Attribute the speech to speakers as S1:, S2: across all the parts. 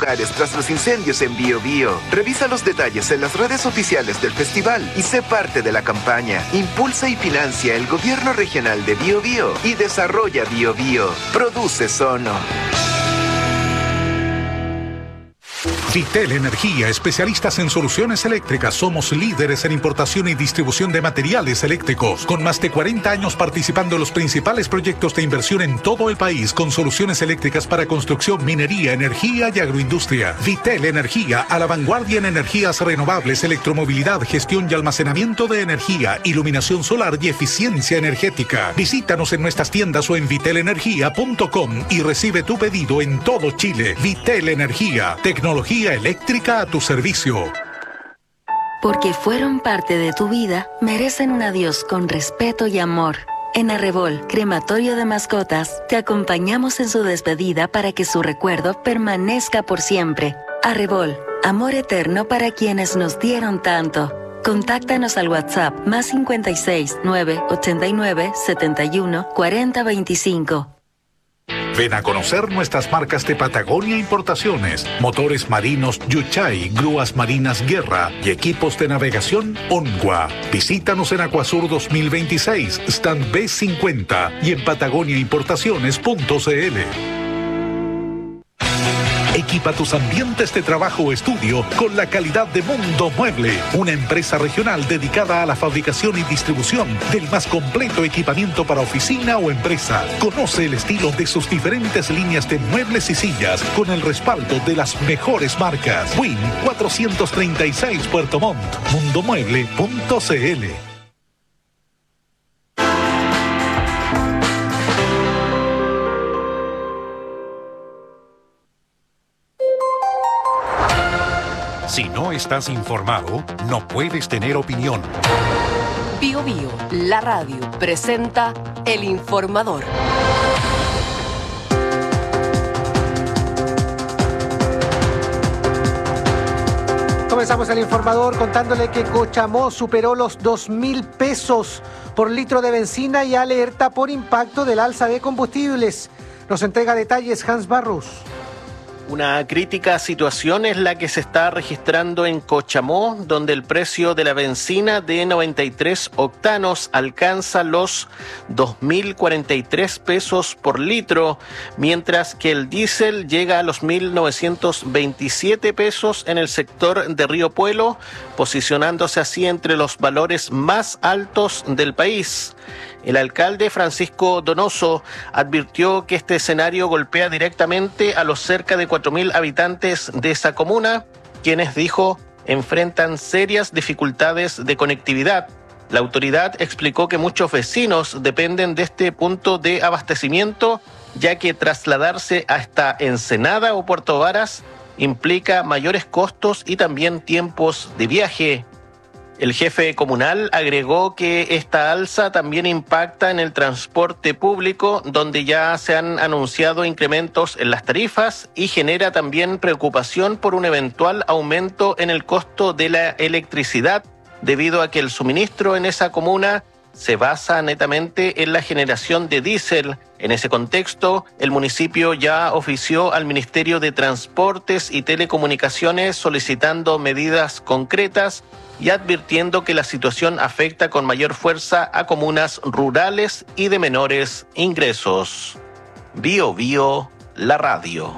S1: hogares tras los incendios en Biobío. Revisa los detalles en las redes oficiales del festival y sé parte de la campaña. Impulsa y financia el Gobierno Regional de Biobío y desarrolla Biobío. Produce Sono.
S2: Vitel Energía, especialistas en soluciones eléctricas. Somos líderes en importación y distribución de materiales eléctricos, con más de 40 años participando en los principales proyectos de inversión en todo el país, con soluciones eléctricas para construcción, minería, energía y agroindustria. Vitel Energía, a la vanguardia en energías renovables, electromovilidad, gestión y almacenamiento de energía, iluminación solar y eficiencia energética. Visítanos en nuestras tiendas o en vitelenergia.com y recibe tu pedido en todo Chile. Vitel Energía, tecnología eléctrica a tu servicio.
S3: Porque fueron parte de tu vida, merecen un adiós con respeto y amor. En Arrebol, Crematorio de Mascotas, te acompañamos en su despedida para que su recuerdo permanezca por siempre. Arrebol, amor eterno para quienes nos dieron tanto. Contáctanos al WhatsApp +56 989 71 40 25.
S2: Ven a conocer nuestras marcas de Patagonia Importaciones, motores marinos Yuchai, grúas marinas Guerra y equipos de navegación Onwa. Visítanos en Acuasur 2026, stand B50 y en patagoniaimportaciones.cl. Equipa tus ambientes de trabajo o estudio con la calidad de Mundo Mueble, una empresa regional dedicada a la fabricación y distribución del más completo equipamiento para oficina o empresa. Conoce el estilo de sus diferentes líneas de muebles y sillas con el respaldo de las mejores marcas. Win 436 Puerto Montt, mundomueble.cl.
S4: Si no estás informado, no puedes tener opinión.
S5: Bio Bio, la radio, presenta El Informador.
S6: Comenzamos El Informador contándole que Cochamó superó los 2.000 pesos por litro de benzina y alerta por impacto del alza de combustibles. Nos entrega detalles Hans Barros.
S7: Una crítica situación es la que se está registrando en Cochamó, donde el precio de la benzina de 93 octanos alcanza los 2.043 pesos por litro, mientras que el diésel llega a los 1.927 pesos en el sector de Río Puelo, posicionándose así entre los valores más altos del país. El alcalde Francisco Donoso advirtió que este escenario golpea directamente a los cerca de 4.000 habitantes de esa comuna, quienes, dijo, enfrentan serias dificultades de conectividad. La autoridad explicó que muchos vecinos dependen de este punto de abastecimiento, ya que trasladarse hasta Ensenada o Puerto Varas implica mayores costos y también tiempos de viaje. El jefe comunal agregó que esta alza también impacta en el transporte público, donde ya se han anunciado incrementos en las tarifas y genera también preocupación por un eventual aumento en el costo de la electricidad, debido a que el suministro en esa comuna se basa netamente en la generación de diésel. En ese contexto, el municipio ya ofició al Ministerio de Transportes y Telecomunicaciones solicitando medidas concretas y advirtiendo que la situación afecta con mayor fuerza a comunas rurales y de menores ingresos. Bio Bio, la radio.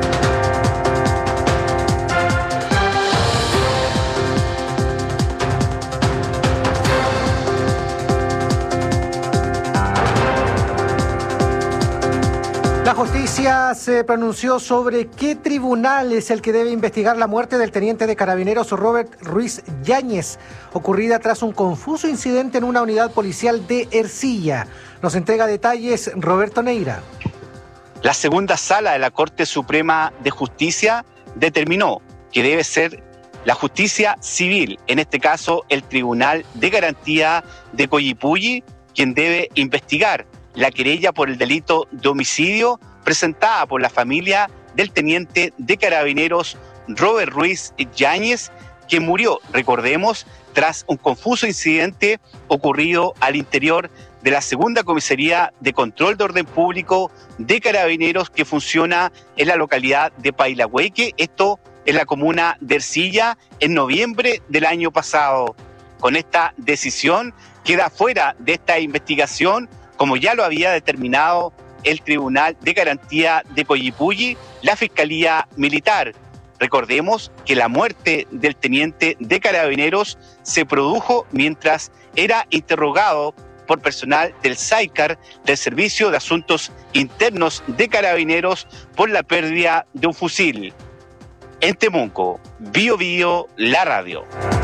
S6: La justicia se pronunció sobre qué tribunal es el que debe investigar la muerte del teniente de carabineros Robert Ruiz Yáñez, ocurrida tras un confuso incidente en una unidad policial de Ercilla. Nos entrega detalles Roberto Neira.
S8: La segunda sala de la Corte Suprema de Justicia determinó que debe ser la justicia civil, en este caso el Tribunal de Garantía de Coyipulli, quien debe investigar la querella por el delito de homicidio presentada por la familia del teniente de carabineros Robert Ruiz Yáñez, que murió, recordemos, tras un confuso incidente ocurrido al interior de la segunda comisaría de control de orden público de Carabineros que funciona en la localidad de Pailahueque, esto en la comuna de Ercilla, en noviembre del año pasado. Con esta decisión queda fuera de esta investigación, como ya lo había determinado el Tribunal de Garantía de Coyipulli, la Fiscalía Militar. Recordemos que la muerte del teniente de Carabineros se produjo mientras era interrogado por personal del SAICAR, del Servicio de Asuntos Internos de Carabineros, por la pérdida de un fusil. En Temuco, Bío Bío, la radio.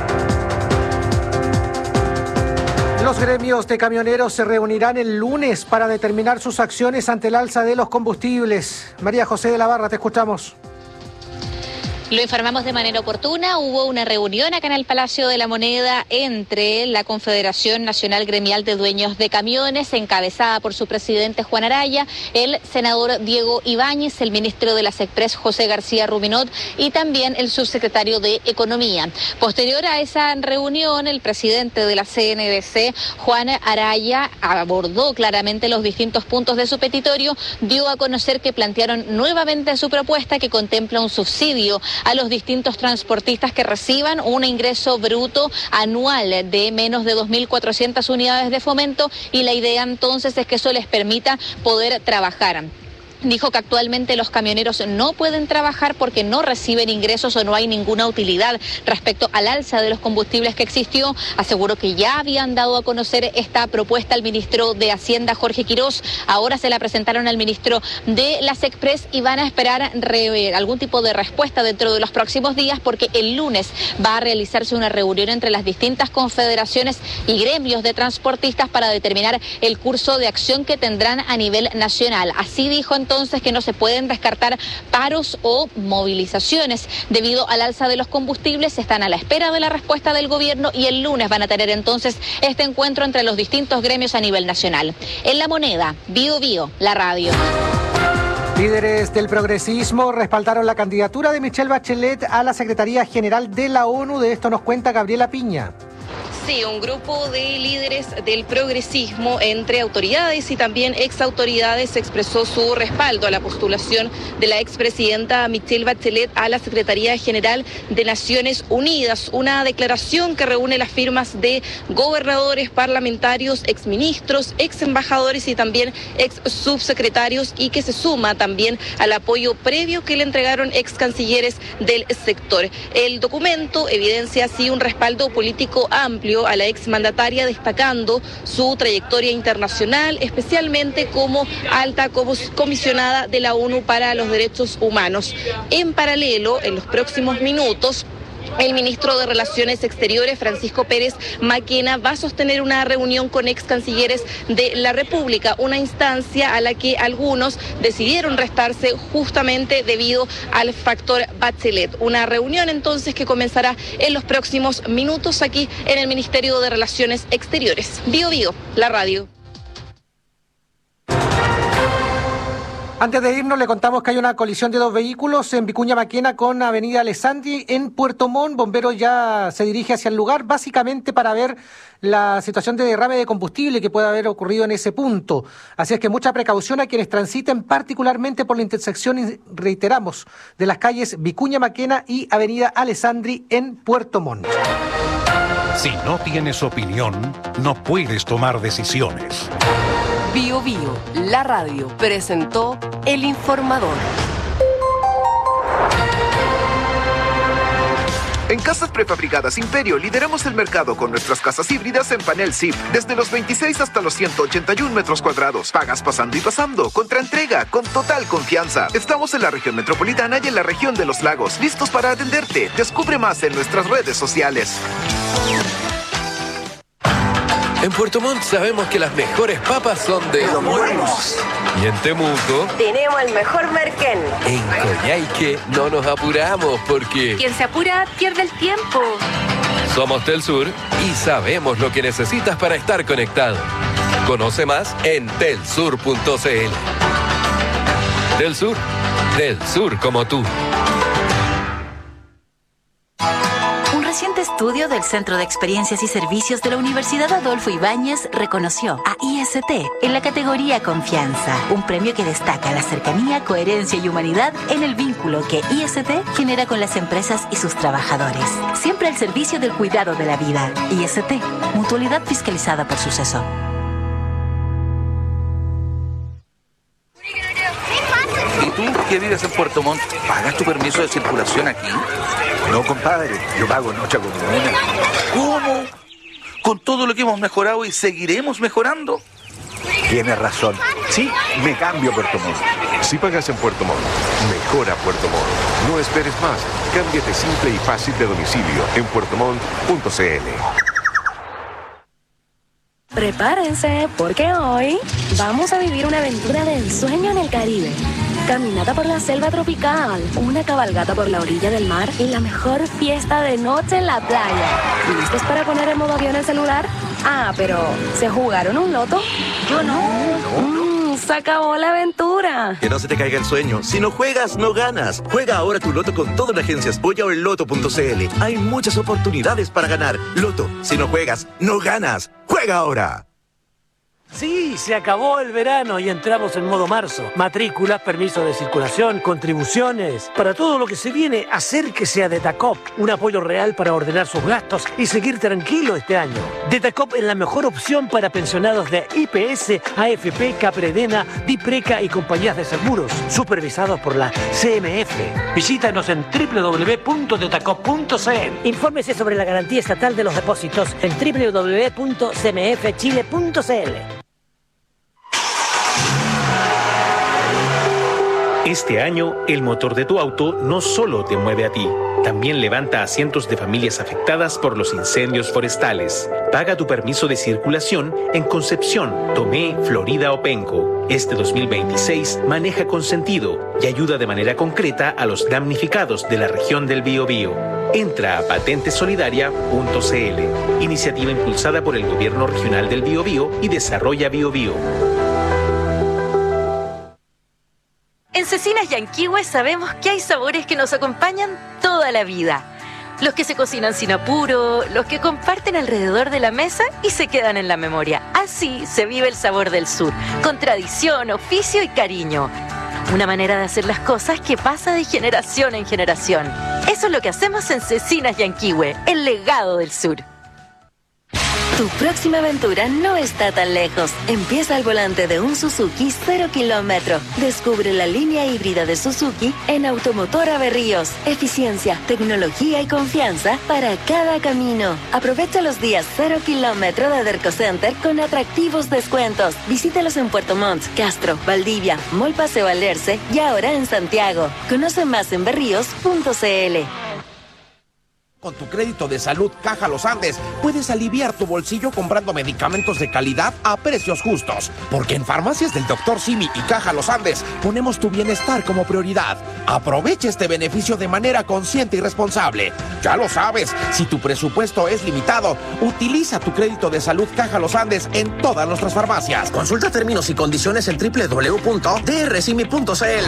S6: Los gremios de camioneros se reunirán el lunes para determinar sus acciones ante el alza de los combustibles. María José de la Barra, te escuchamos.
S9: Lo informamos de manera oportuna. Hubo una reunión acá en el Palacio de la Moneda entre la Confederación Nacional Gremial de Dueños de Camiones, encabezada por su presidente Juan Araya, el senador Diego Ibáñez, el ministro de las Express José García Ruminot y también el subsecretario de Economía. Posterior a esa reunión, el presidente de la CNDC, Juan Araya, abordó claramente los distintos puntos de su petitorio, dio a conocer que plantearon nuevamente su propuesta que contempla un subsidio a los distintos transportistas que reciban un ingreso bruto anual de menos de 2.400 unidades de fomento, y la idea entonces es que eso les permita poder trabajar. Dijo que actualmente los camioneros no pueden trabajar porque no reciben ingresos o no hay ninguna utilidad respecto al alza de los combustibles que existió. Aseguró que ya habían dado a conocer esta propuesta al ministro de Hacienda, Jorge Quirós. Ahora se la presentaron al ministro de las Express y van a esperar algún tipo de respuesta dentro de los próximos días, porque el lunes va a realizarse una reunión entre las distintas confederaciones y gremios de transportistas para determinar el curso de acción que tendrán a nivel nacional. Así dijo entonces que no se pueden descartar paros o movilizaciones debido al alza de los combustibles. Están a la espera de la respuesta del gobierno y el lunes van a tener entonces este encuentro entre los distintos gremios a nivel nacional. En La Moneda, Bío Bío, la radio.
S6: Líderes del progresismo respaldaron la candidatura de Michelle Bachelet a la Secretaría General de la ONU. De esto nos cuenta Gabriela Piña.
S10: Sí, un grupo de líderes del progresismo, entre autoridades y también exautoridades, expresó su respaldo a la postulación de la expresidenta Michelle Bachelet a la Secretaría General de Naciones Unidas. Una declaración que reúne las firmas de gobernadores, parlamentarios, exministros, exembajadores y también exsubsecretarios, y que se suma también al apoyo previo que le entregaron excancilleres del sector. El documento evidencia así un respaldo político amplio a la exmandataria, destacando su trayectoria internacional, especialmente como alta comisionada de la ONU para los Derechos Humanos. En paralelo, en los próximos minutos, el ministro de Relaciones Exteriores, Francisco Pérez Maquena, va a sostener una reunión con ex cancilleres de la República, una instancia a la que algunos decidieron restarse justamente debido al factor Bachelet. Una reunión entonces que comenzará en los próximos minutos aquí en el Ministerio de Relaciones Exteriores. Bío Bío, la radio.
S6: Antes de irnos, le contamos que hay una colisión de dos vehículos en Vicuña Maquena con Avenida Alessandri en Puerto Montt. Bomberos ya se dirige hacia el lugar, básicamente para ver la situación de derrame de combustible que puede haber ocurrido en ese punto. Así es que mucha precaución a quienes transiten, particularmente por la intersección, reiteramos, de las calles Vicuña Maquena y Avenida Alessandri en Puerto Montt.
S4: Si no tienes opinión, no puedes tomar decisiones.
S5: Bío Bío, la radio, presentó El Informador.
S1: En Casas Prefabricadas Imperio lideramos el mercado con nuestras casas híbridas en panel SIP, desde los 26 hasta los 181 metros cuadrados. Pagas pasando y pasando, contra entrega, con total confianza. Estamos en la región metropolitana y en la región de los lagos, listos para atenderte. Descubre más en nuestras redes sociales.
S11: En Puerto Montt sabemos que las mejores papas son de
S12: Los Buenos.
S11: Y en Temuco
S12: tenemos el mejor merquén.
S11: En Coyhaique no nos apuramos porque
S13: quien se apura pierde el tiempo.
S11: Somos Telsur y sabemos lo que necesitas para estar conectado. Conoce más en telsur.cl. Telsur, del sur como tú.
S13: Un reciente
S14: estudio del Centro de Experiencias y Servicios de la Universidad Adolfo Ibáñez reconoció a IST en la categoría Confianza, un premio que destaca la cercanía, coherencia y humanidad en el vínculo que IST genera con las empresas y sus trabajadores. Siempre al servicio del cuidado de la vida. IST, mutualidad fiscalizada por Suceso.
S15: ¿Y tú, que vives en Puerto Montt, pagas tu permiso de circulación aquí?
S16: No, compadre, yo pago noche con una.
S15: ¿Cómo? Con todo lo que hemos mejorado y seguiremos mejorando.
S16: Tienes razón. Sí, me cambio a Puerto Montt.
S17: Si pagas en Puerto Montt, mejora Puerto Montt. No esperes más. Cámbiate simple y fácil de domicilio en puertomont.cl.
S18: Prepárense, porque hoy vamos a vivir una aventura de ensueño en el Caribe. Caminata por la selva tropical, una cabalgata por la orilla del mar y la mejor fiesta de noche en la playa. ¿Listos para poner en modo avión el celular? Ah, pero ¿se jugaron un loto? Yo no. Se acabó la aventura.
S19: Que no se te caiga el sueño. Si no juegas, no ganas. Juega ahora tu loto con todas las agencias Polla o el Loto.cl. Hay muchas oportunidades para ganar. Loto, si no juegas, no ganas. ¡Juega ahora!
S20: Sí, se acabó el verano y entramos en modo marzo. Matrículas, permiso de circulación, contribuciones. Para todo lo que se viene, acérquese a Detacop. Un apoyo real para ordenar sus gastos y seguir tranquilo este año. Detacop es la mejor opción para pensionados de IPS, AFP, Capredena, Dipreca y compañías de seguros, supervisados por la CMF. Visítanos en www.detacop.cl.
S21: Infórmese sobre la garantía estatal de los depósitos en www.cmfchile.cl.
S22: Este año, el motor de tu auto no solo te mueve a ti, también levanta a cientos de familias afectadas por los incendios forestales. Paga tu permiso de circulación en Concepción, Tomé, Florida o Penco. Este 2026 maneja con sentido y ayuda de manera concreta a los damnificados de la región del Biobío. Entra a patentesolidaria.cl, iniciativa impulsada por el Gobierno Regional del Biobío y Desarrolla Biobío.
S14: En Cecinas Yanquihue sabemos que hay sabores que nos acompañan toda la vida. Los que se cocinan sin apuro, los que comparten alrededor de la mesa y se quedan en la memoria. Así se vive el sabor del sur, con tradición, oficio y cariño. Una manera de hacer las cosas que pasa de generación en generación. Eso es lo que hacemos en Cecinas Yanquihue, el legado del sur.
S3: Tu próxima aventura no está tan lejos. Empieza al volante de un Suzuki 0 kilómetro. Descubre la línea híbrida de Suzuki en Automotora Berríos. Eficiencia, tecnología y confianza para cada camino. Aprovecha los días 0 kilómetro de Derco Center con atractivos descuentos. Visítalos en Puerto Montt, Castro, Valdivia, Mall Paseo Alerce y ahora en Santiago. Conoce más en berríos.cl.
S23: Con tu crédito de salud Caja Los Andes puedes aliviar tu bolsillo comprando medicamentos de calidad a precios justos. Porque en Farmacias del Dr. Simi y Caja Los Andes ponemos tu bienestar como prioridad. Aprovecha este beneficio de manera consciente y responsable. Ya lo sabes, si tu presupuesto es limitado, utiliza tu crédito de salud Caja Los Andes en todas nuestras farmacias. Consulta términos y condiciones en www.drsimi.cl.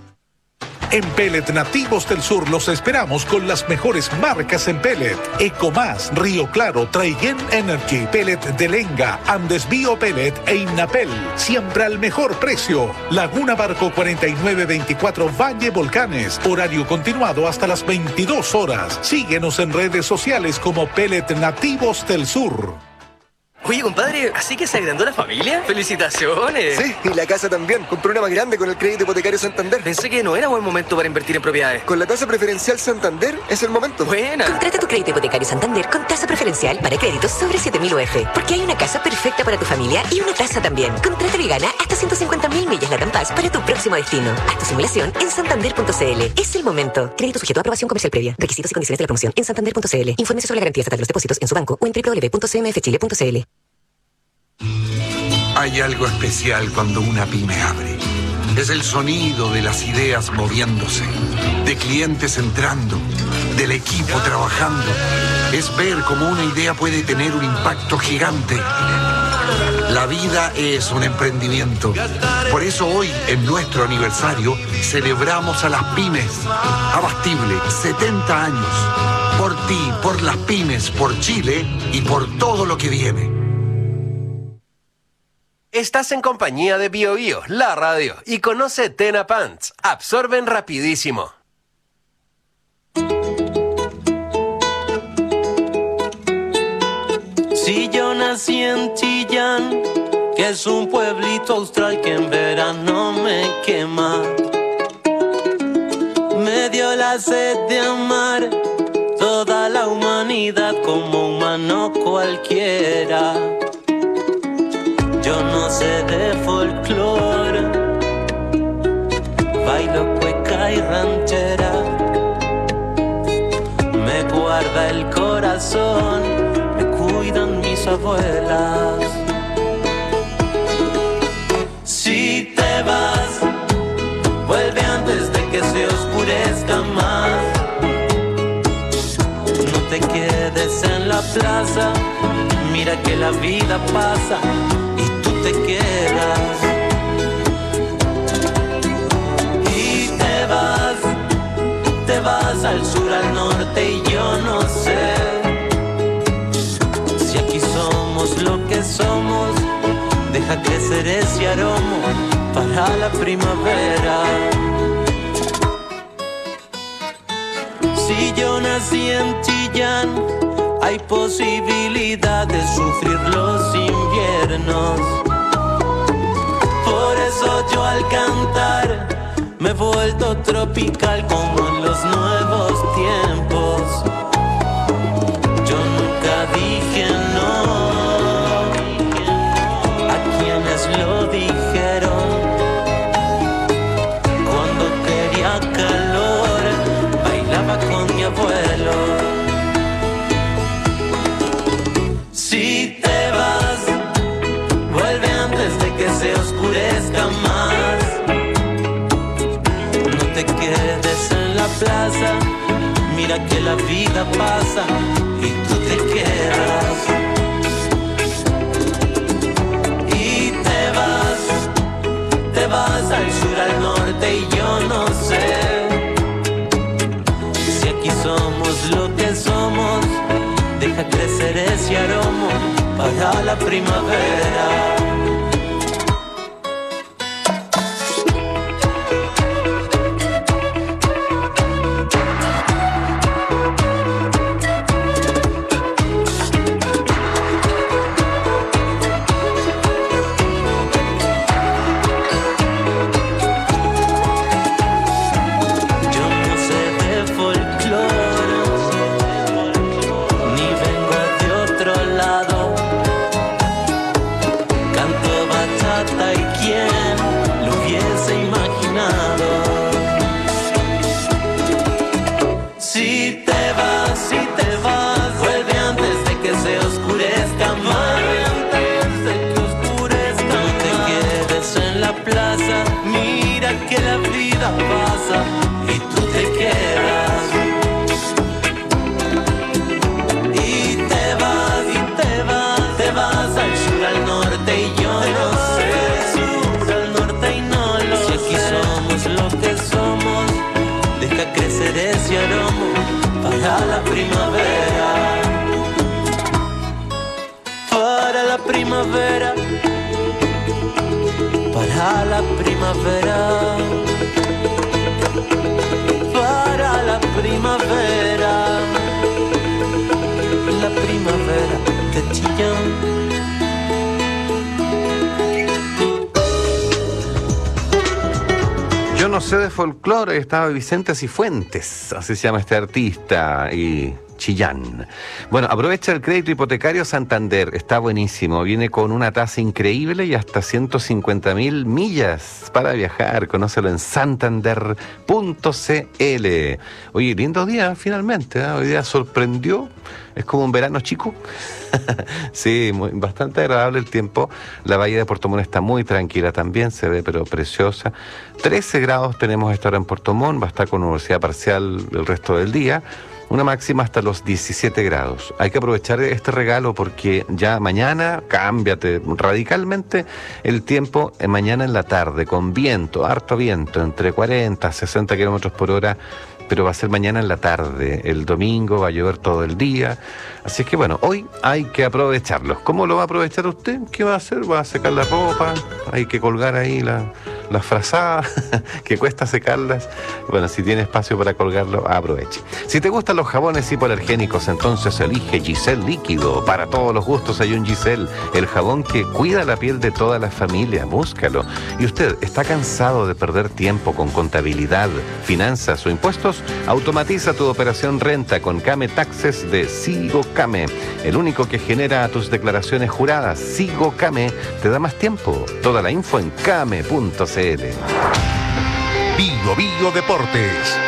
S2: En Pellet Nativos del Sur los esperamos con las mejores marcas en pellet. Ecomás, Río Claro, Traiguén Energy, Pellet de Lenga, Andes Bio Pellet e Innapel. Siempre al mejor precio. Laguna Barco 4924 Valle Volcanes. Horario continuado hasta las 22 horas. Síguenos en redes sociales como Pellet Nativos del Sur.
S24: Oye, compadre, ¿así que se agrandó la familia? ¡Felicitaciones!
S25: Sí, y la casa también. Compré una más grande con el crédito hipotecario Santander.
S24: Pensé que no era buen momento para invertir en propiedades.
S25: Con la tasa preferencial Santander es el momento.
S24: ¡Buena!
S26: Contrata tu crédito hipotecario Santander con tasa preferencial para créditos sobre 7.000 UF. Porque hay una casa perfecta para tu familia y una tasa también. Contrátalo y gana hasta 150.000 millas LATAM Pass para tu próximo destino. Haz tu simulación en santander.cl. Es el momento. Crédito sujeto a aprobación comercial previa. Requisitos y condiciones de la promoción en santander.cl. Infórmese sobre la garantía estatal de los depósitos en su banco o en www.cmfchile.cl.
S27: Hay algo especial cuando una pyme abre. Es el sonido de las ideas moviéndose, de clientes entrando, del equipo trabajando. Es ver cómo una idea puede tener un impacto gigante. La vida es un emprendimiento. Por eso hoy, en nuestro aniversario, celebramos a las pymes. Abastible, 70 años. Por ti, por las pymes, por Chile y por todo lo que viene.
S4: Estás en compañía de BioBio, la radio, y conoce Tena Pants. Absorben rapidísimo.
S5: Si yo nací en Chillán, que es un pueblito austral que en verano me quema, me dio la sed de amar toda la humanidad como humano cualquiera. Yo no sé de folclore, bailo cueca y ranchera, me guarda el corazón, me cuidan mis abuelas. Si te vas, vuelve antes de que se oscurezca más. No te quedes en la plaza, mira que la vida pasa y tú te quedas. Y te vas al sur, al norte y yo no sé si aquí somos lo que somos. Deja crecer ese aroma para la primavera. Si yo nací en Chillán, hay posibilidad de sufrir los inviernos. Por eso yo al cantar me he vuelto tropical como en los nuevos tiempos. Yo nunca dije no a quienes lo dijeron. Cuando quería calor, bailaba con mi abuelo. Si te vas, vuelve antes de que se oscurezca más. No te quedes en la plaza, mira que la vida pasa y tú te quedas. Y te vas al sur, al norte y yo no sé si aquí somos lo que somos. Deja crecer ese aroma para la primavera. Pasa y tú te quedas. Y te vas al sur, al norte y yo no sé. Sur, al norte y no lo sé. Si aquí somos lo que somos, deja crecer ese aroma para la primavera. Para la primavera. Para la primavera. Para la primavera, la primavera de Chillán.
S6: Yo no sé de folclore, estaba Vicente Cifuentes, así se llama este artista, y Chillán. Bueno, aprovecha el crédito hipotecario Santander, está buenísimo, viene con una tasa increíble y hasta 150.000 millas para viajar, conócelo en santander.cl. Oye, lindo día finalmente, ¿eh? Hoy día sorprendió, es como un verano chico. Sí, bastante agradable el tiempo. La bahía de Puerto Montt está muy tranquila también, se ve pero preciosa. 13 grados tenemos esta hora en Puerto Montt, va a estar con nubosidad parcial el resto del día. una máxima hasta los 17 grados. Hay que aprovechar este regalo porque ya mañana cámbiate radicalmente el tiempo, mañana en la tarde, con viento, harto viento, entre 40 a 60 kilómetros por hora, pero va a ser mañana en la tarde. El domingo va a llover todo el día. Así es que bueno, hoy hay que aprovecharlos. ¿Cómo lo va a aprovechar usted? ¿Qué va a hacer? ¿Va a secar la ropa? Hay que colgar ahí las frazadas, que cuesta secarlas. Bueno, si tiene espacio para colgarlo, aproveche. Si te gustan los jabones hipoalergénicos, entonces elige Giselle Líquido. Para todos los gustos hay un Giselle, el jabón que cuida la piel de toda la familia. Búscalo. ¿Y usted está cansado de perder tiempo con contabilidad, finanzas o impuestos? Automatiza tu operación renta con Came Taxes de Sigo Came, el único que genera tus declaraciones juradas. Sigo Came te da más tiempo. Toda la info en came.cl.
S2: Bio Bio Deportes.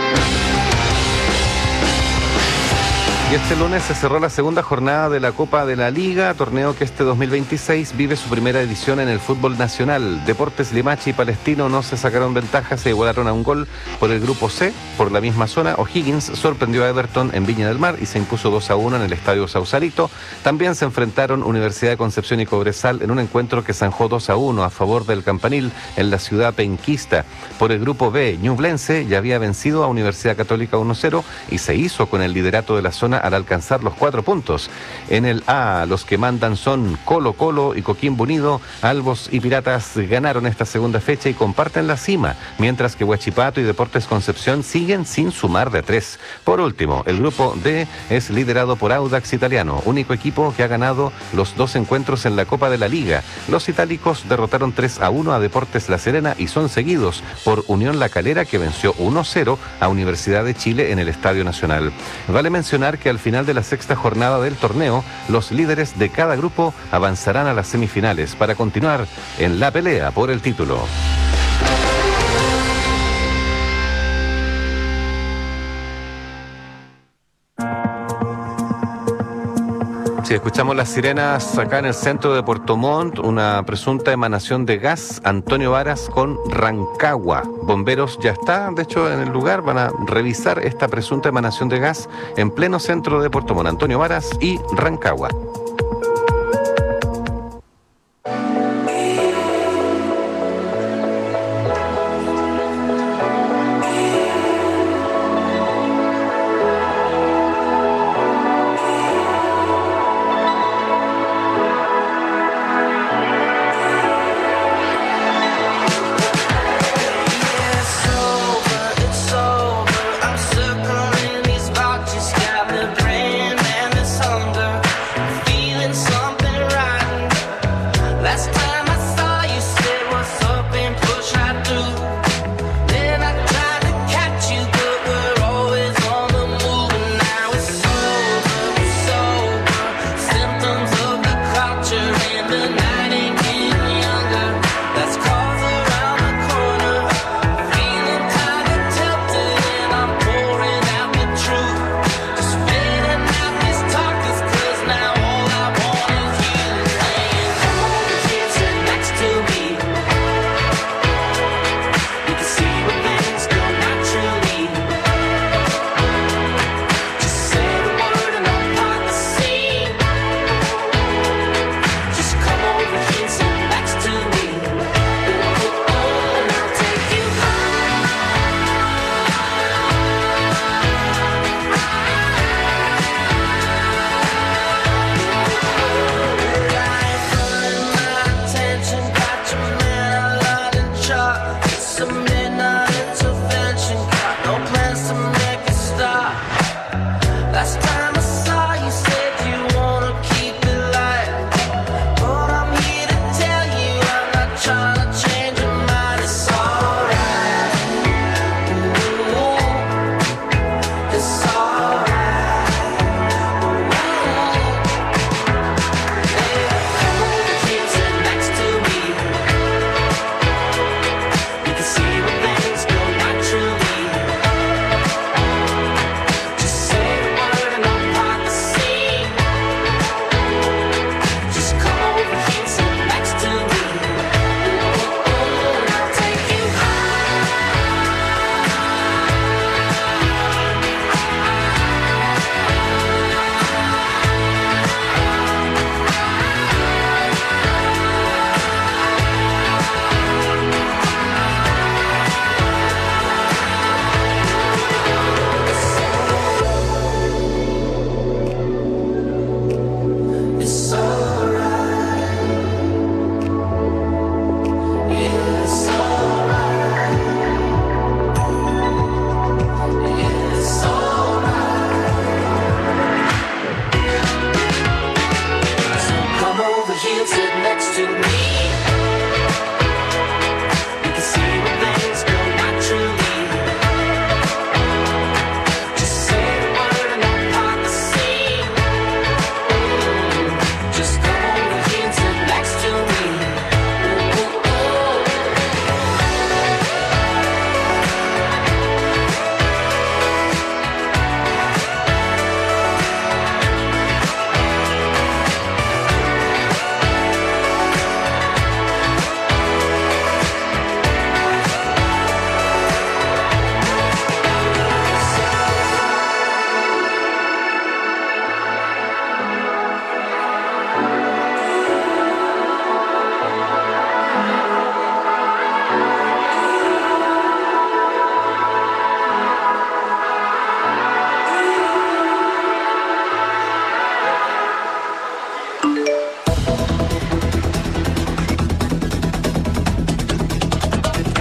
S6: Y este lunes se cerró la segunda jornada de la Copa de la Liga, torneo que este 2026 vive su primera edición en el fútbol nacional. Deportes Limache y Palestino no se sacaron ventaja, se igualaron a un gol por el grupo C, por la misma zona. O'Higgins sorprendió a Everton en Viña del Mar y se impuso 2-1 en el Estadio Sausalito. También se enfrentaron Universidad de Concepción y Cobresal en un encuentro que zanjó 2-1 a favor del Campanil en la ciudad penquista. Por el grupo B, Ñublense ya había vencido a Universidad Católica 1-0 y se hizo con el liderato de la zona al alcanzar los 4 puntos. En el A, los que mandan son Colo Colo y Coquimbo Unido. Albos y Piratas ganaron esta segunda fecha y comparten la cima, mientras que Huachipato y Deportes Concepción siguen sin sumar de 3. Por último, el grupo D es liderado por Audax Italiano, único equipo que ha ganado los 2 encuentros en la Copa de la Liga. Los itálicos derrotaron 3-1 a Deportes La Serena y son seguidos por Unión La Calera, que venció 1-0 a Universidad de Chile en el Estadio Nacional. Vale mencionar que al final de la sexta jornada del torneo, los líderes de cada grupo avanzarán a las semifinales para continuar en la pelea por el título. Si escuchamos las sirenas acá en el centro de Puerto Montt, una presunta emanación de gas, Antonio Varas con Rancagua. Bomberos ya están, de hecho, en el lugar, van a revisar esta presunta emanación de gas en pleno centro de Puerto Montt. Antonio Varas y Rancagua.
S5: Circling these boxes, got me praying and this hunger.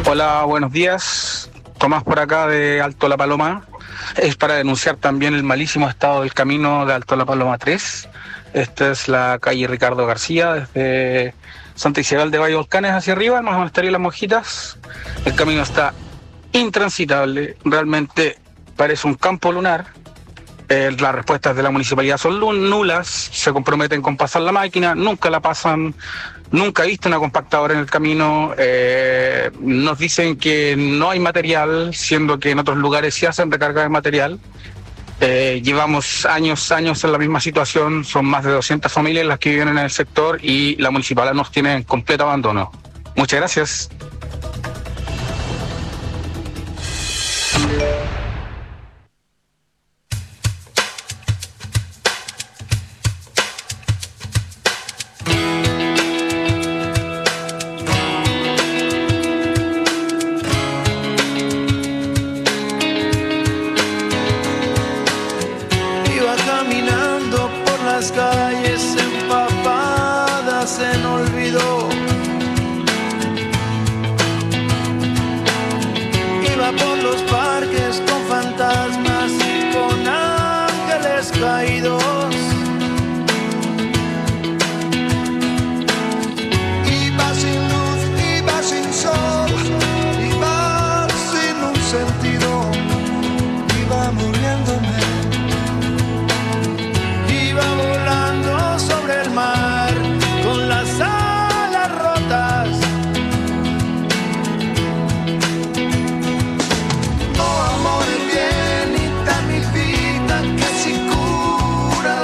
S1: Hola, buenos días. Tomás por acá de Alto La Paloma. Es para denunciar también el malísimo estado del camino de Alto La Paloma 3. Esta es la calle Ricardo García, desde Santa Isabel de Valle Volcanes hacia arriba, el Monasterio de las Monjitas. El camino está intransitable, realmente parece un campo lunar. Las respuestas de la municipalidad son nulas, se comprometen con pasar la máquina, nunca la pasan, nunca he visto una compactadora en el camino, nos dicen que no hay material, siendo que en otros lugares sí hacen recarga de material. Llevamos años en la misma situación, son más de 200 familias las que viven en el sector y la municipalidad nos tiene en completo abandono. Muchas gracias.
S7: Calles empapadas en olvido, iba por los parques con fantasmas y con ángeles caídos, iba sin luz, iba sin sol, iba sin un sentido, iba muriéndome. Iba volando sobre el mar con las alas rotas. Oh, amor, vieni, dammi vita che si cura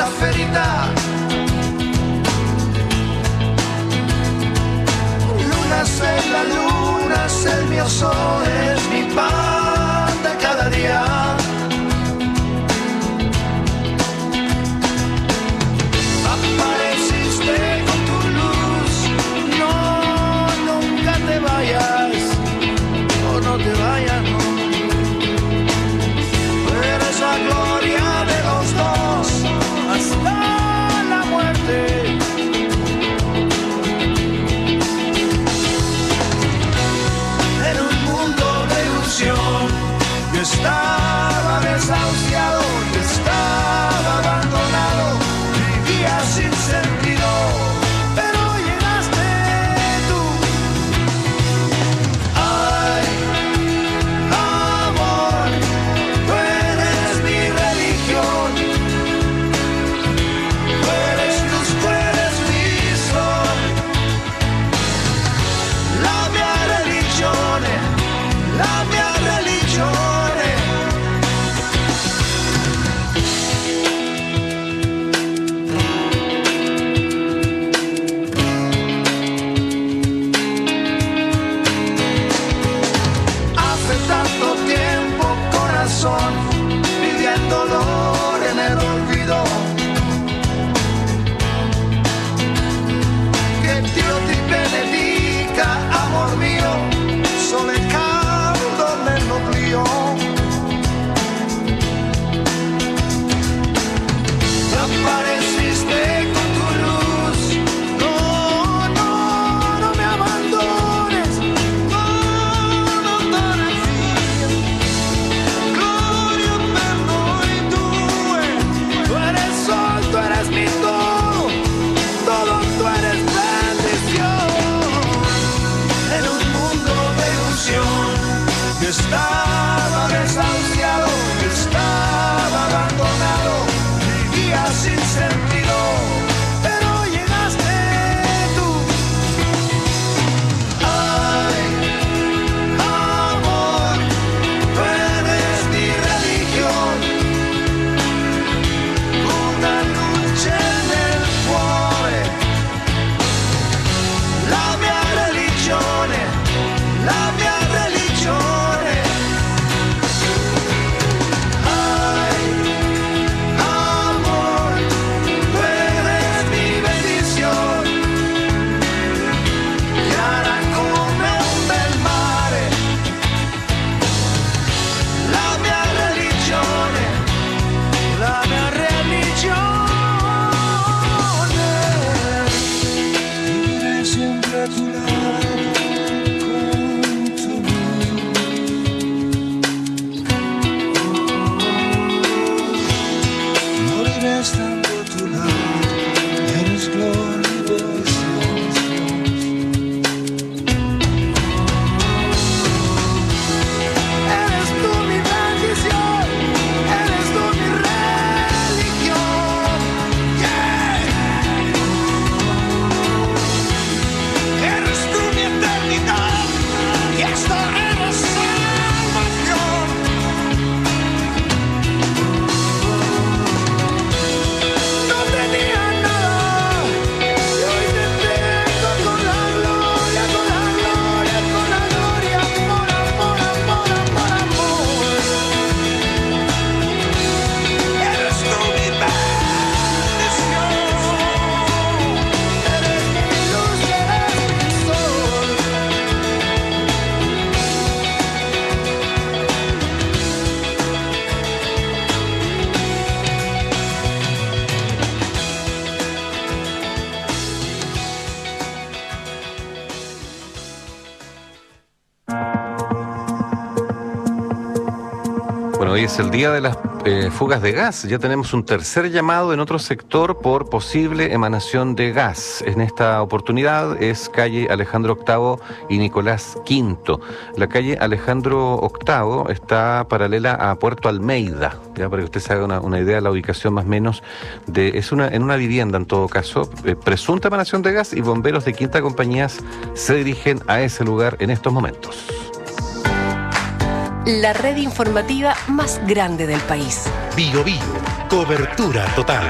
S6: Hoy es el día de las fugas de gas. Ya tenemos un tercer llamado en otro sector por posible emanación de gas. En esta oportunidad es calle Alejandro VIII y Nicolás V. La calle Alejandro VIII está paralela a Puerto Almeida, ya para que usted se haga una idea de la ubicación más o menos. En una vivienda en todo caso. Presunta emanación de gas y bomberos de Quinta Compañías se dirigen a ese lugar en estos momentos.
S8: La red informativa más grande del país.
S2: Bio Bio, cobertura total.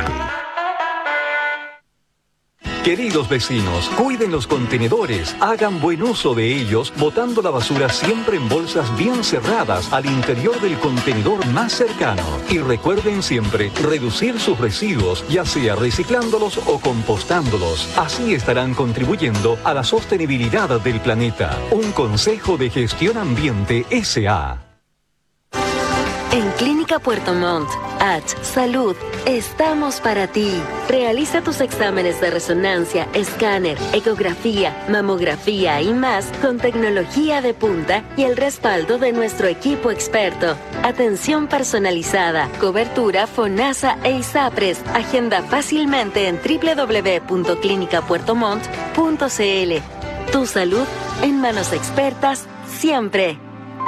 S9: Queridos vecinos, cuiden los contenedores, hagan buen uso de ellos, botando la basura siempre en bolsas bien cerradas al interior del contenedor más cercano. Y recuerden siempre reducir sus residuos, ya sea reciclándolos o compostándolos. Así estarán contribuyendo a la sostenibilidad del planeta. Un consejo de Gestión Ambiente S.A.
S3: En Clínica Puerto Montt, Salud, estamos para ti. Realiza tus exámenes de resonancia, escáner, ecografía, mamografía y más con tecnología de punta y el respaldo de nuestro equipo experto. Atención personalizada, cobertura FONASA e ISAPRES. Agenda fácilmente en www.clinicapuertomont.cl. Tu salud en manos expertas siempre.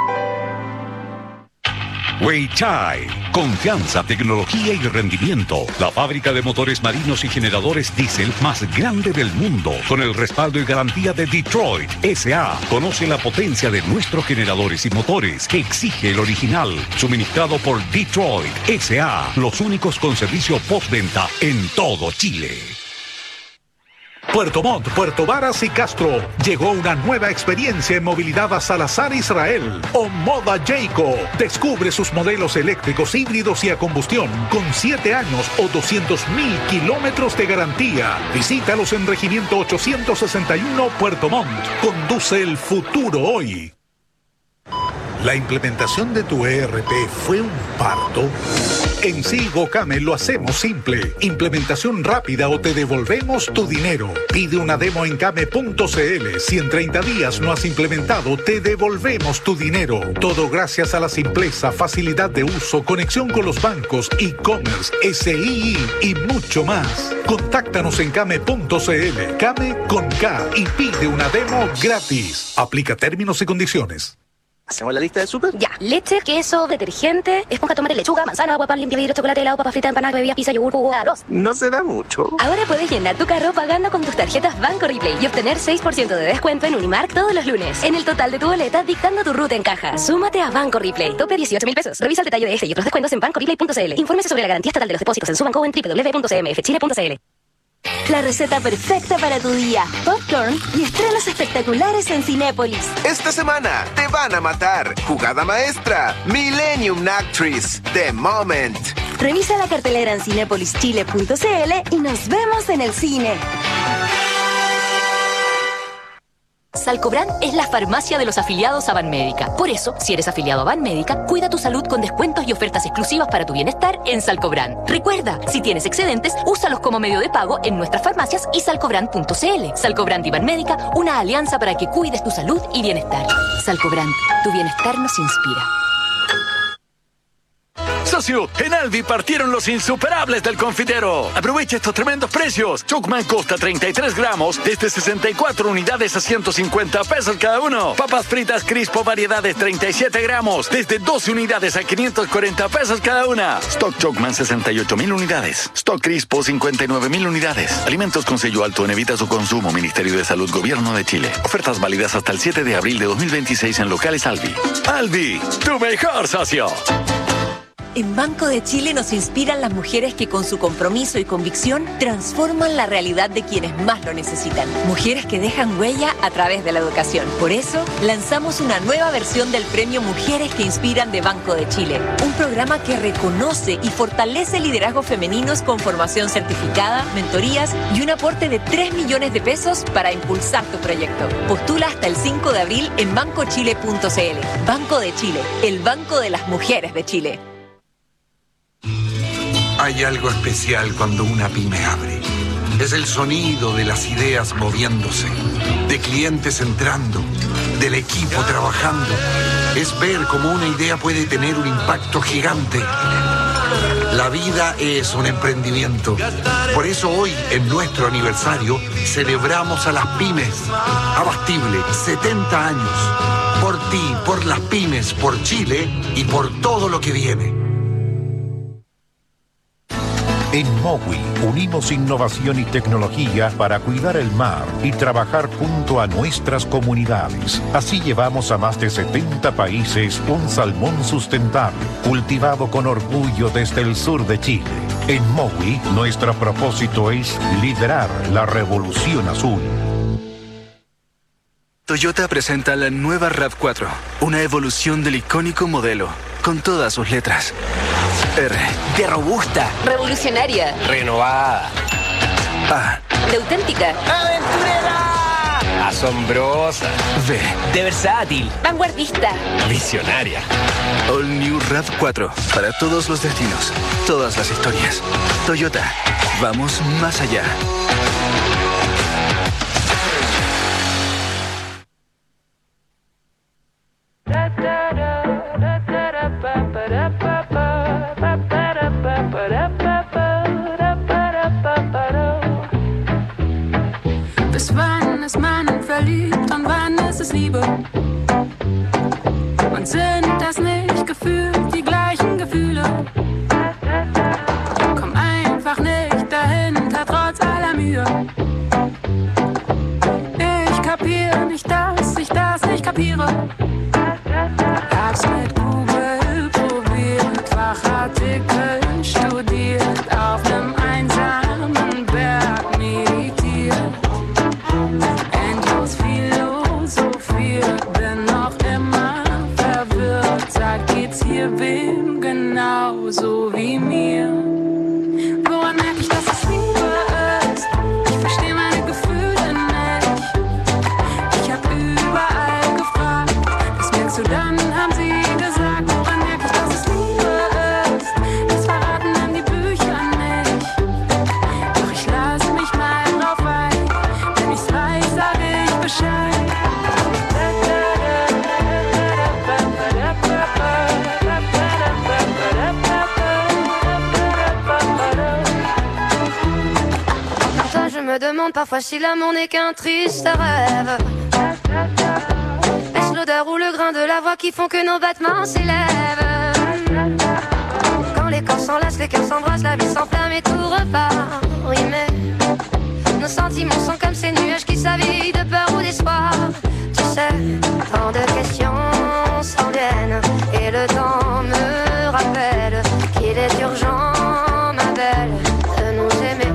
S10: Weichai, confianza, tecnología y rendimiento. La fábrica de motores marinos y generadores diésel más grande del mundo, con el respaldo y garantía de Detroit S.A. Conoce la potencia de nuestros generadores y motores que exige el original, suministrado por Detroit S.A. Los únicos con servicio postventa en todo Chile.
S2: Puerto Montt, Puerto Varas y Castro. Llegó una nueva experiencia en movilidad a Salazar Israel. Omoda Jayco. Descubre sus modelos eléctricos, híbridos y a combustión con 7 años o 200.000 kilómetros de garantía. Visítalos en Regimiento 861 Puerto Montt. Conduce el futuro hoy. ¿La implementación de tu ERP fue un parto? En Sigo Came lo hacemos simple. Implementación rápida o te devolvemos tu dinero. Pide una demo en came.cl. Si en 30 días no has implementado, te devolvemos tu dinero. Todo gracias a la simpleza, facilidad de uso, conexión con los bancos, e-commerce, SII y mucho más. Contáctanos en came.cl. Came con K y pide una demo gratis. Aplica términos y condiciones.
S25: ¿Hacemos la lista de súper?
S18: Ya. Leche, queso, detergente, esponja, tomate, lechuga, manzana, agua, pan, limpia vidrio, chocolate, helado, papa frita, empanada, bebida, pizza, yogur, jugo, arroz.
S25: No se da mucho.
S18: Ahora puedes llenar tu carro pagando con tus tarjetas Banco Replay y obtener 6% de descuento en Unimark todos los lunes. En el total de tu boleta, dictando tu ruta en caja. Súmate a Banco Replay. Tope 18.000 pesos. Revisa el detalle de este y otros descuentos en bancoreplay.cl. Infórmese sobre la garantía estatal de los depósitos en su banco en www.cmfchile.cl. La receta perfecta para tu día. Popcorn y estrenos espectaculares en Cinépolis.
S4: Esta semana te van a matar. Jugada maestra. Millennium Actress. The Moment.
S3: Revisa la cartelera en cinepolischile.cl y nos vemos en el cine.
S11: Salcobran es la farmacia de los afiliados a Banmédica. Por eso, si eres afiliado a Banmédica, cuida tu salud con descuentos y ofertas exclusivas para tu bienestar en Salcobran. Recuerda, si tienes excedentes, úsalos como medio de pago en nuestras farmacias y salcobran.cl. Salcobran y Banmédica, una alianza para que cuides tu salud y bienestar. Salcobran, tu bienestar nos inspira.
S12: Socio, en Aldi partieron los insuperables del confitero. Aprovecha estos tremendos precios. Chocman Costa 33 gramos desde 64 unidades a 150 pesos cada uno. Papas fritas Crispo variedades 37 gramos desde 12 unidades a 540 pesos cada una. Stock Chocman 68.000 unidades. Stock Crispo 59.000 unidades. Alimentos con sello alto en evita su consumo. Ministerio de Salud, Gobierno de Chile. Ofertas válidas hasta el 7 de abril de 2026 en locales Aldi. Aldi, tu mejor socio.
S8: En Banco de Chile nos inspiran las mujeres que con su compromiso y convicción transforman la realidad de quienes más lo necesitan. Mujeres que dejan huella a través de la educación. Por eso, lanzamos una nueva versión del premio Mujeres que Inspiran de Banco de Chile. Un programa que reconoce y fortalece liderazgos femeninos con formación certificada, mentorías y un aporte de 3 millones de pesos para impulsar tu proyecto. Postula hasta el 5 de abril en bancochile.cl. Banco de Chile, el banco de las mujeres de Chile.
S27: Hay algo especial cuando una pyme abre. Es el sonido de las ideas moviéndose, de clientes entrando, del equipo trabajando. es ver cómo una idea puede tener un impacto gigante. La vida es un emprendimiento. Por eso hoy, en nuestro aniversario, celebramos a las pymes. Abastible, 70 años. Por ti, por las pymes, por Chile y por todo lo que viene.
S13: En Mowi unimos innovación y tecnología para cuidar el mar y trabajar junto a nuestras comunidades. Así llevamos a más de 70 países un salmón sustentable, cultivado con orgullo desde el sur de Chile. En Mowi, nuestro propósito es liderar la revolución azul.
S15: Toyota presenta la nueva RAV4, una evolución del icónico modelo, con todas sus letras. R
S8: De robusta.
S11: Revolucionaria.
S4: Renovada.
S15: A
S11: De auténtica.
S4: ¡Aventurera! Asombrosa.
S15: V
S8: De versátil.
S11: Vanguardista.
S4: Visionaria.
S15: All New RAV4, para todos los destinos, todas las historias. Toyota, vamos más allá.
S16: Bis wann ist man verliebt und wann ist es Liebe? Und sind das nicht gefühlt die gleichen Gefühle? Komm einfach nicht dahinter, trotz aller Mühe. Ich kapiere nicht, dass ich das nicht kapiere. Hab's mit Google probiert, Fachartikel studiert, auf nem einsamen Berg meditiert. Endlos philosophiert, bin noch immer verwirrt. Sag, geht's hier wem genauso wie mir? Woran merk ich, dass es Liebe ist? Ich versteh meine Gefühle nicht. Ich hab überall gefragt, was merkst du dann, haben sie gesagt. Woran merk ich, dass es Liebe ist? Das verraten dann die Bücher nicht. Doch ich lass mich mal drauf ein, wenn ich's weiß, sag ich Bescheid.
S17: Pourtant je me demande parfois si l'amour n'est qu'un triste rêve. Est-ce l'odeur ou le grain de la voix qui font que nos battements s'élèvent? Quand les corps s'enlacent, les cœurs s'embrassent, la vie s'enflamme et tout repart. Oui mais nos sentiments sont comme ces nuages qui s'avillent de peur ou d'espoir. Tu sais, tant de questions s'en viennent et le temps me rappelle qu'il est urgent, ma belle, de nous aimer.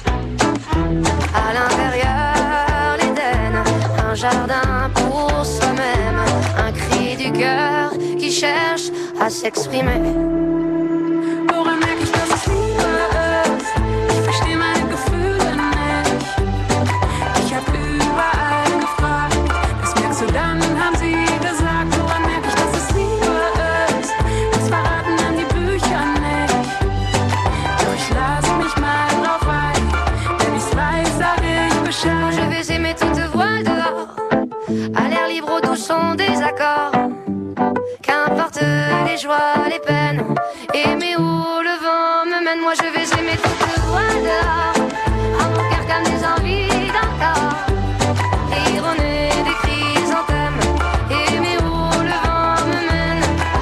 S17: À l'intérieur, l'Éden, un jardin pour soi-même, un cri du cœur qui cherche à s'exprimer.
S16: Woran merk ich, dass es Liebe ist? Ich versteh meine Gefühle nicht. Ich hab überall gefragt, was merkst du dann, haben sie gesagt. Woran merk ich, dass es Liebe ist? Das verraten dann die Bücher nicht. Doch ich lass mich mal drauf ein, wenn ich's weiß, sag ich Bescheid.
S17: Je vais aimer toute voile dehors, à l'air libre au doux son des accords. Qu'importe les joies, les peines, aimer où le vent me mène. Moi je vais aimer toute voile dehors, à mon cœur comme des envies d'un corps. Ironie des chrysanthèmes, aimer où le vent me mène.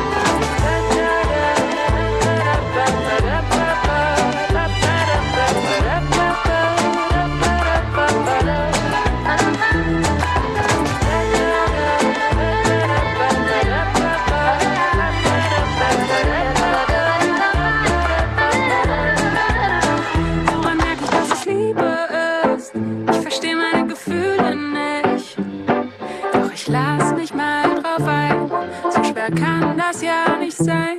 S16: Woran merk ich, dass es Liebe ist? Ich versteh meine Gefühle nicht. Doch ich lass mich mal drauf ein, so schwer kann das ja nicht sein.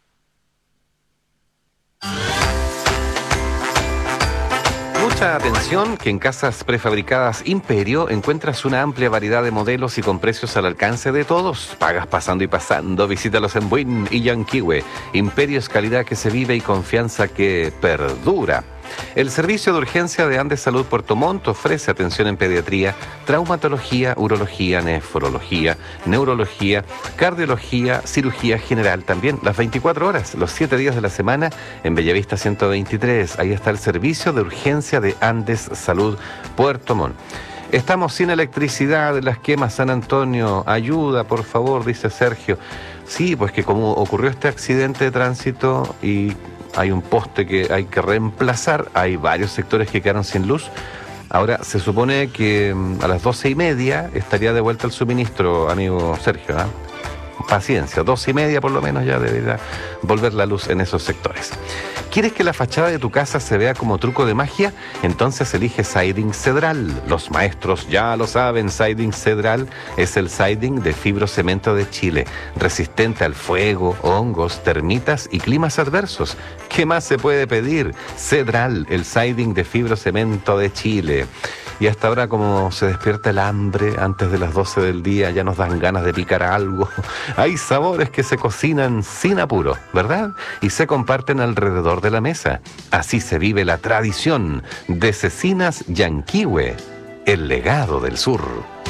S6: Mucha atención que en Casas Prefabricadas Imperio encuentras una amplia variedad de modelos y con precios al alcance de todos. Pagas pasando y pasando. Visítalos en Buin y Yanquihue. Imperio es calidad que se vive y confianza que perdura. El servicio de urgencia de Andes Salud Puerto Montt ofrece atención en pediatría, traumatología, urología, nefrología, neurología, cardiología, cirugía general, también las 24 horas, los 7 días de la semana en Bellavista 123. Ahí está el servicio de urgencia de Andes Salud Puerto Montt. Estamos sin electricidad en las quemas San Antonio. Ayuda, por favor, dice Sergio. Sí, pues que como ocurrió este accidente de tránsito y hay un poste que hay que reemplazar, hay varios sectores que quedaron sin luz. Ahora, se supone que a las 12:30 estaría de vuelta el suministro, amigo Sergio, ¿eh? Paciencia, 12:30 por lo menos ya debería volver la luz en esos sectores. ¿Quieres que la fachada de tu casa se vea como truco de magia? Entonces elige Siding Cedral. Los maestros ya lo saben, Siding Cedral es el siding de fibrocemento de Chile, resistente al fuego, hongos, termitas y climas adversos. ¿Qué más se puede pedir? Cedral, el siding de fibrocemento de Chile. Y hasta ahora, como se despierta el hambre antes de las 12 del día, ya nos dan ganas de picar algo. Hay sabores que se cocinan sin apuro, ¿verdad? Y se comparten alrededor de la mesa. Así se vive la tradición de Cecinas Yanquihue, el legado del sur.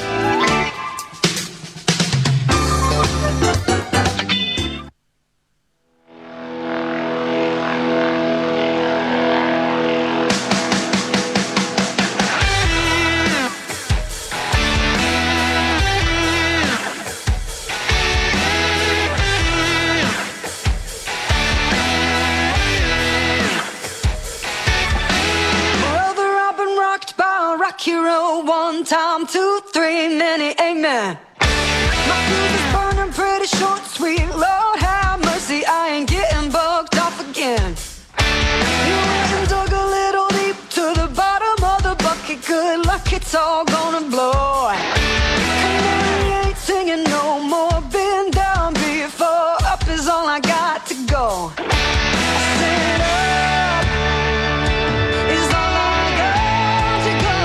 S14: Hero, 1 time, 2, 3, many amen. My fuse is burning pretty short, sweet Lord have mercy, I ain't getting bugged off again. You went and dug a little deep to the bottom of the bucket, good luck, it's all gonna blow. Canary ain't singing no more, been down before, up is all I got to go. I said up is all I got to go.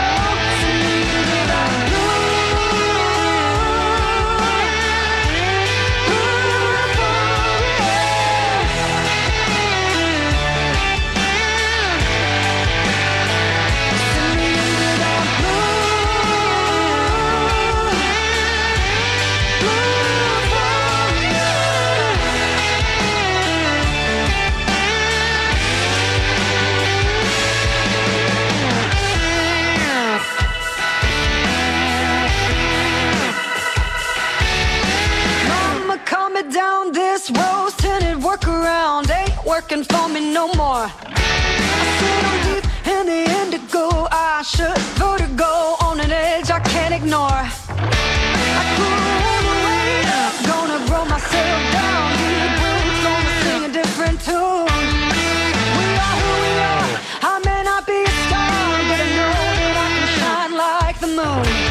S14: Down this rose-tinted workaround ain't working for me no more. I settle deep in the indigo, I should vertigo on an edge I can't ignore. I could wait, gonna grow myself down, deep roots, gonna sing a different tune. We are who we are, I may not be a star, but I know that I can shine like the moon.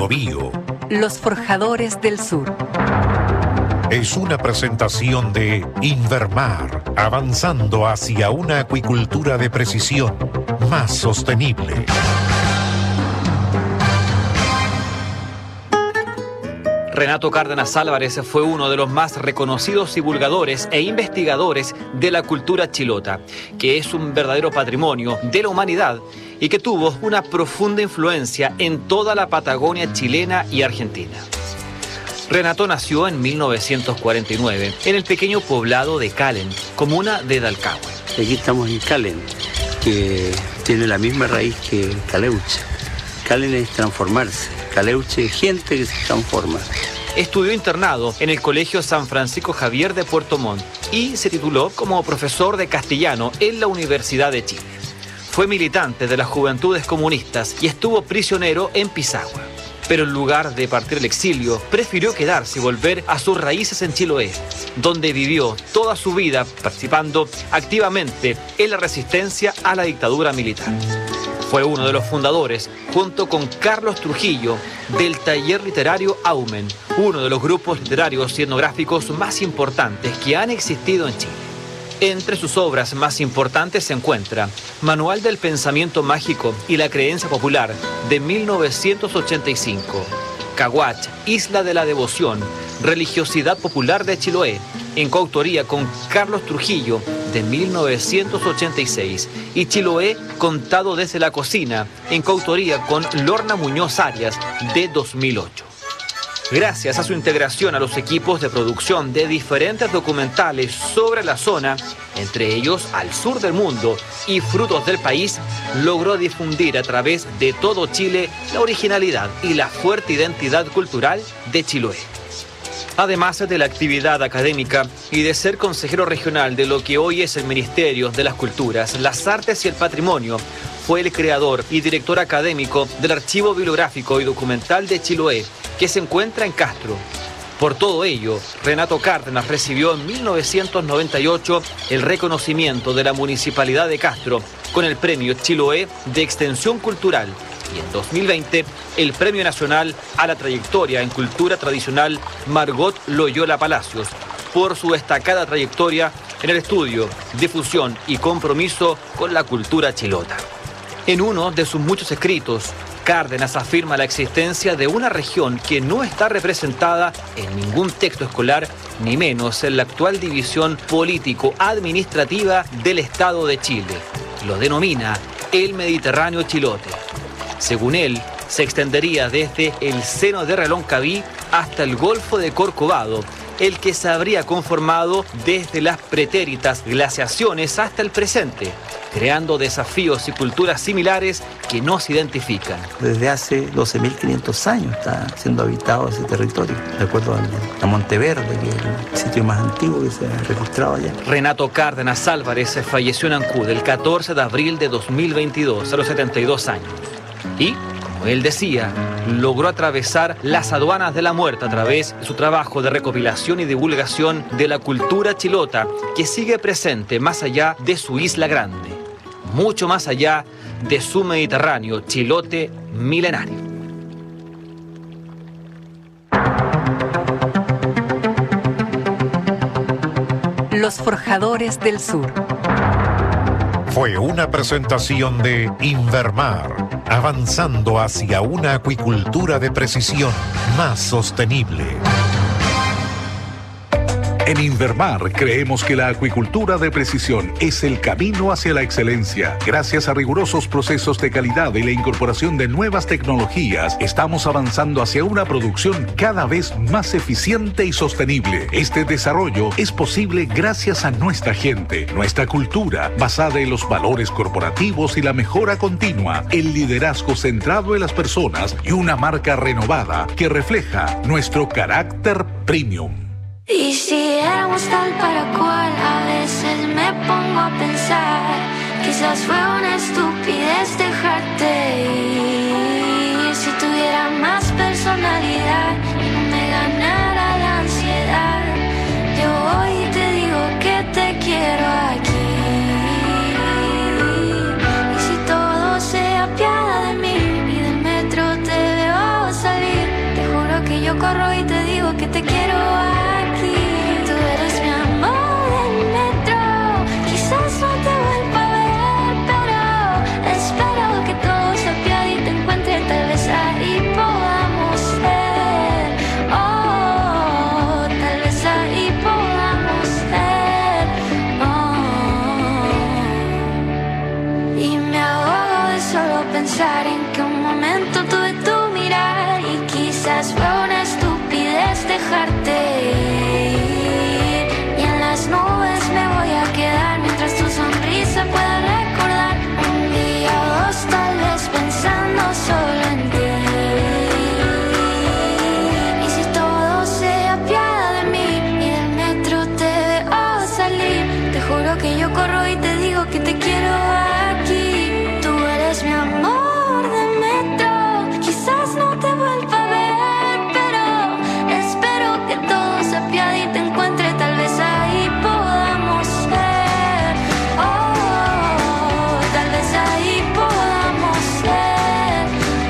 S13: Biobío.
S8: Los Forjadores del Sur.
S13: Es una presentación de Invermar, avanzando hacia una acuicultura de precisión más sostenible.
S19: Renato Cárdenas Álvarez fue uno de los más reconocidos divulgadores e investigadores de la cultura chilota, que es un verdadero patrimonio de la humanidad y que tuvo una profunda influencia en toda la Patagonia chilena y argentina. Renato nació en 1949 en el pequeño poblado de Calen, comuna de Dalcahue.
S20: Aquí estamos en Calen, que tiene la misma raíz que Caleuche. Calen es transformarse, Caleuche es gente que se transforma.
S19: Estudió internado en el Colegio San Francisco Javier de Puerto Montt y se tituló como profesor de castellano en la Universidad de Chile. Fue militante de las Juventudes Comunistas y estuvo prisionero en Pisagua. Pero en lugar de partir al exilio, prefirió quedarse y volver a sus raíces en Chiloé, donde vivió toda su vida participando activamente en la resistencia a la dictadura militar. Fue uno de los fundadores, junto con Carlos Trujillo, del taller literario Aumen, uno de los grupos literarios y etnográficos más importantes que han existido en Chile. Entre sus obras más importantes se encuentra Manual del Pensamiento Mágico y la Creencia Popular, de 1985, Caguach, Isla de la Devoción, Religiosidad Popular de Chiloé, en coautoría con Carlos Trujillo, de 1986, y Chiloé contado desde la cocina, en coautoría con Lorna Muñoz Arias, de 2008. Gracias a su integración a los equipos de producción de diferentes documentales sobre la zona, entre ellos Al Sur del Mundo y Frutos del País, logró difundir a través de todo Chile la originalidad y la fuerte identidad cultural de Chiloé. Además de la actividad académica y de ser consejero regional de lo que hoy es el Ministerio de las Culturas, las Artes y el Patrimonio, fue el creador y director académico del Archivo Bibliográfico y Documental de Chiloé, que se encuentra en Castro. Por todo ello, Renato Cárdenas recibió en 1998 el reconocimiento de la Municipalidad de Castro con el Premio Chiloé de Extensión Cultural y en 2020 el Premio Nacional a la Trayectoria en Cultura Tradicional Margot Loyola Palacios por su destacada trayectoria en el estudio, difusión y compromiso con la cultura chilota. En uno de sus muchos escritos, Cárdenas afirma la existencia de una región que no está representada en ningún texto escolar, ni menos en la actual división político-administrativa del Estado de Chile. Lo denomina el Mediterráneo chilote. Según él, se extendería desde el seno de Reloncaví hasta el Golfo de Corcovado, el que se habría conformado desde las pretéritas glaciaciones hasta el presente, creando desafíos y culturas similares que no se identifican.
S20: Desde hace 12.500 años está siendo habitado ese territorio, de acuerdo a Monteverde, que es el sitio más antiguo que se ha registrado allá.
S19: Renato Cárdenas Álvarez falleció en Ancud el 14 de abril de 2022, a los 72 años. Y, como él decía, logró atravesar las aduanas de la muerte a través de su trabajo de recopilación y divulgación de la cultura chilota, que sigue presente más allá de su isla grande, mucho más allá de su Mediterráneo chilote milenario.
S8: Los Forjadores del Sur.
S13: Fue una presentación de Invermar, avanzando hacia una acuicultura de precisión más sostenible.
S2: En Invermar creemos que la acuicultura de precisión es el camino hacia la excelencia. Gracias a rigurosos procesos de calidad y la incorporación de nuevas tecnologías, estamos avanzando hacia una producción cada vez más eficiente y sostenible. Este desarrollo es posible gracias a nuestra gente, nuestra cultura, basada en los valores corporativos y la mejora continua, el liderazgo centrado en las personas y una marca renovada que refleja nuestro carácter premium.
S17: Y si éramos tal para cual, a veces me pongo a pensar, quizás fue una estupidez dejarte ir. Si tuviera más personalidad y no me ganara la ansiedad, yo hoy te digo que te quiero aquí. Y si todo se apiada de mí y del metro te veo salir, yo corro y te digo que te quiero aquí. Tú eres mi amor del metro. Quizás no te vuelva a ver, pero espero que todo se apiade y te encuentre. Tal vez ahí podamos ser. Oh, tal vez ahí podamos ser. Oh. Y me ahogo de solo pensar en que un momento tuve tu mirar y quizás fue una estupidez dejarte ir. Y en las nubes me voy a quedar mientras tu sonrisa pueda recordar un día o dos, tal vez pensando solo en ti. Y si todo se apiada de mí y del metro te veo salir, te juro que yo corro y te digo que te quiero aquí. Tú eres mi amor del metro. Quizás no te vuelva a ver, pero espero que todo se apiade y te encuentre. Tal vez ahí podamos ser. Oh, tal vez ahí podamos ser.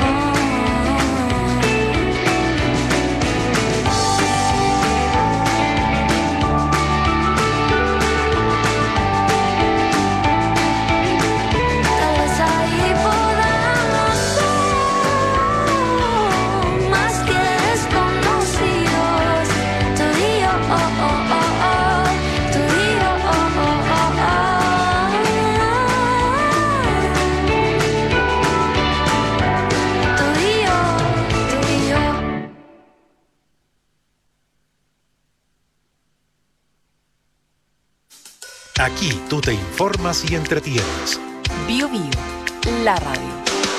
S17: Tal vez ahí podamos ser más que desconocidos. Tú y yo, oh, oh, oh, oh. Tú y yo, oh, oh, oh, oh. Tú y yo, tú y yo.
S2: Aquí tú te informas y entretienes.
S8: Bio Bio, la radio.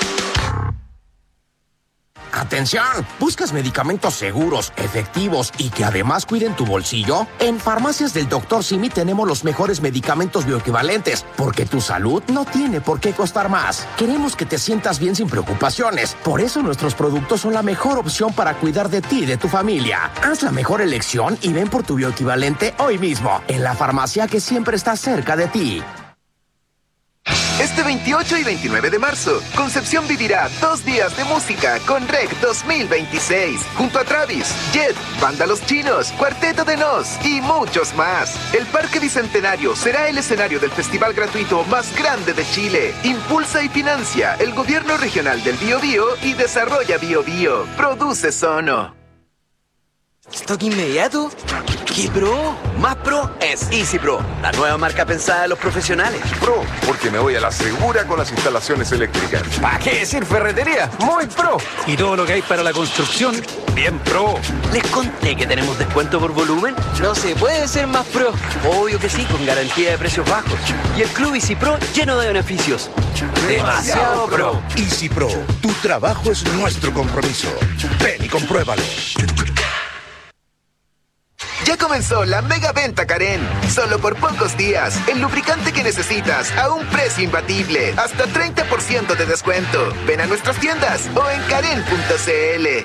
S1: ¡Atención! ¿Buscas medicamentos seguros, efectivos y que además cuiden tu bolsillo? En Farmacias del Dr. Simi tenemos los mejores medicamentos bioequivalentes, porque tu salud no tiene por qué costar más. Queremos que te sientas bien sin preocupaciones. Por eso nuestros productos son la mejor opción para cuidar de ti y de tu familia. Haz la mejor elección y ven por tu bioequivalente hoy mismo, en la farmacia que siempre está cerca de ti.
S5: Este 28 y 29 de marzo, Concepción vivirá 2 días de música con REC 2026, junto a Travis, Jet, Banda Los Chinos, Cuarteto de Nos y muchos más. El Parque Bicentenario será el escenario del festival gratuito más grande de Chile. Impulsa y financia el Gobierno Regional del Biobío y desarrolla Biobío. Produce Sono.
S21: ¿Stock inmediato? ¿Qué pro? Más pro es Easy Pro, la nueva marca pensada de los profesionales.
S22: Pro, porque me voy a la segura con las instalaciones eléctricas.
S21: ¿Para qué decir ferretería? Muy pro.
S12: Y todo lo que hay para la construcción, bien pro.
S21: ¿Les conté que tenemos descuento por volumen? No se puede ser más pro. Obvio que sí, con garantía de precios bajos. Y el Club Easy Pro lleno de beneficios. Demasiado pro.
S23: Easy Pro, tu trabajo es nuestro compromiso. Ven y compruébalo.
S5: Ya comenzó la mega venta Karen. Solo por pocos días. El lubricante que necesitas a un precio imbatible. Hasta 30% de descuento. Ven a nuestras tiendas o en karen.cl.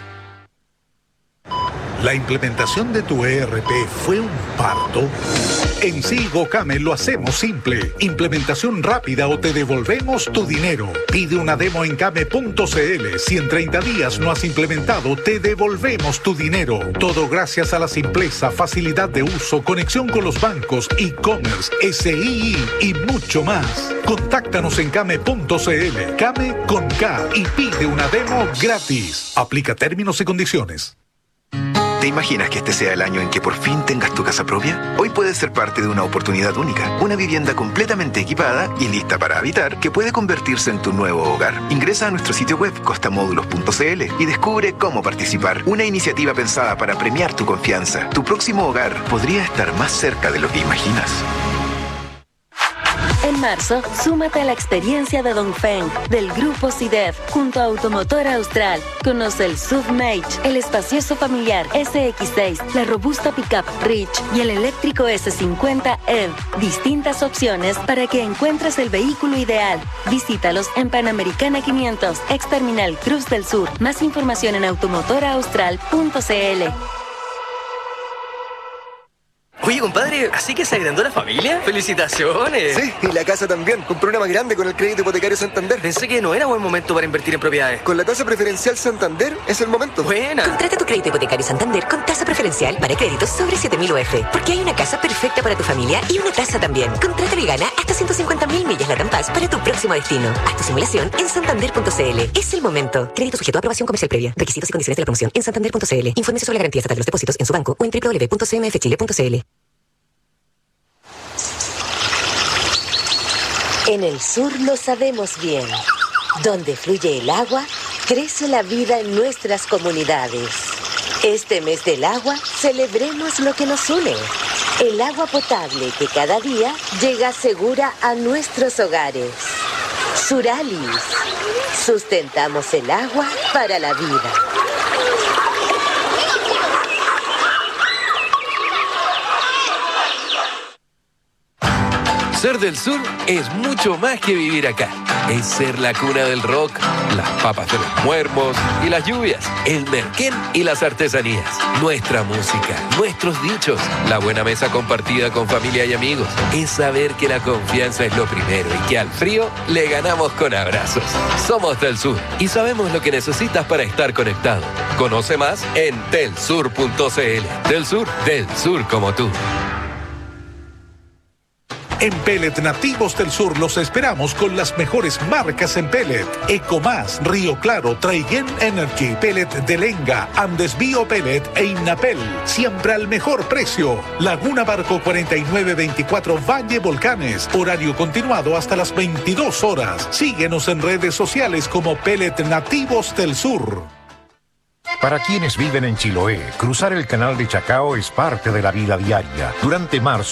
S2: ¿La implementación de tu ERP fue un parto? En Sigo Came lo hacemos simple. Implementación rápida o te devolvemos tu dinero. Pide una demo en came.cl. Si en 30 días no has implementado, te devolvemos tu dinero. Todo gracias a la simpleza, facilidad de uso, conexión con los bancos, e-commerce, SII y mucho más. Contáctanos en came.cl. Came con K y pide una demo gratis. Aplica términos y condiciones.
S5: ¿Te imaginas que este sea el año en que por fin tengas tu casa propia? Hoy puedes ser parte de una oportunidad única. Una vivienda completamente equipada y lista para habitar que puede convertirse en tu nuevo hogar. Ingresa a nuestro sitio web costamódulos.cl y descubre cómo participar. Una iniciativa pensada para premiar tu confianza. Tu próximo hogar podría estar más cerca de lo que imaginas.
S3: En marzo, súmate a la experiencia de Dongfeng del Grupo CIDEF junto a Automotor Austral. Conoce el SUV Mage, el espacioso familiar SX6, la robusta pickup Rich y el eléctrico S50 EV. Distintas opciones para que encuentres el vehículo ideal. Visítalos en Panamericana 500, ex Terminal Cruz del Sur. Más información en automotoraustral.cl.
S21: Oye, compadre, ¿así que se agrandó la familia? ¡Felicitaciones!
S7: Sí, y la casa también. Compré una más grande con el crédito hipotecario Santander.
S21: Pensé que no era buen momento para invertir en propiedades.
S7: Con la tasa preferencial Santander es el momento.
S21: Buena.
S9: Contrata tu crédito hipotecario Santander con tasa preferencial para créditos sobre 7.000 UF. Porque hay una casa perfecta para tu familia y una tasa también. Contrátalo y gana hasta 150.000 millas LATAM Pass para tu próximo destino. Haz tu simulación en santander.cl. Es el momento. Crédito sujeto a aprobación comercial previa. Requisitos y condiciones de la promoción en santander.cl. Infórmese sobre la garantía estatal de los depósitos en su banco o en www.cmfchile.cl.
S10: En el sur lo sabemos bien. Donde fluye el agua, crece la vida en nuestras comunidades. Este mes del agua, celebremos lo que nos une. El agua potable que cada día llega segura a nuestros hogares. Suralis. Sustentamos el agua para la vida.
S4: Ser del sur es mucho más que vivir acá. Es ser la cuna del rock, las papas de los muermos y las lluvias, el merquén y las artesanías, nuestra música, nuestros dichos, la buena mesa compartida con familia y amigos. Es saber que la confianza es lo primero y que al frío le ganamos con abrazos. Somos del sur y sabemos lo que necesitas para estar conectado. Conoce más en telsur.cl. Del sur como tú.
S2: En Pellet Nativos del Sur los esperamos con las mejores marcas en pellet. Ecomás, Río Claro, Traiguén Energy, Pellet de Lenga, Andes Bio Pellet e Innapel. Siempre al mejor precio. Laguna Barco 4924 Valle Volcanes. Horario continuado hasta las 22 horas. Síguenos en redes sociales como Pellet Nativos del Sur.
S13: Para quienes viven en Chiloé, cruzar el canal de Chacao es parte de la vida diaria. Durante marzo,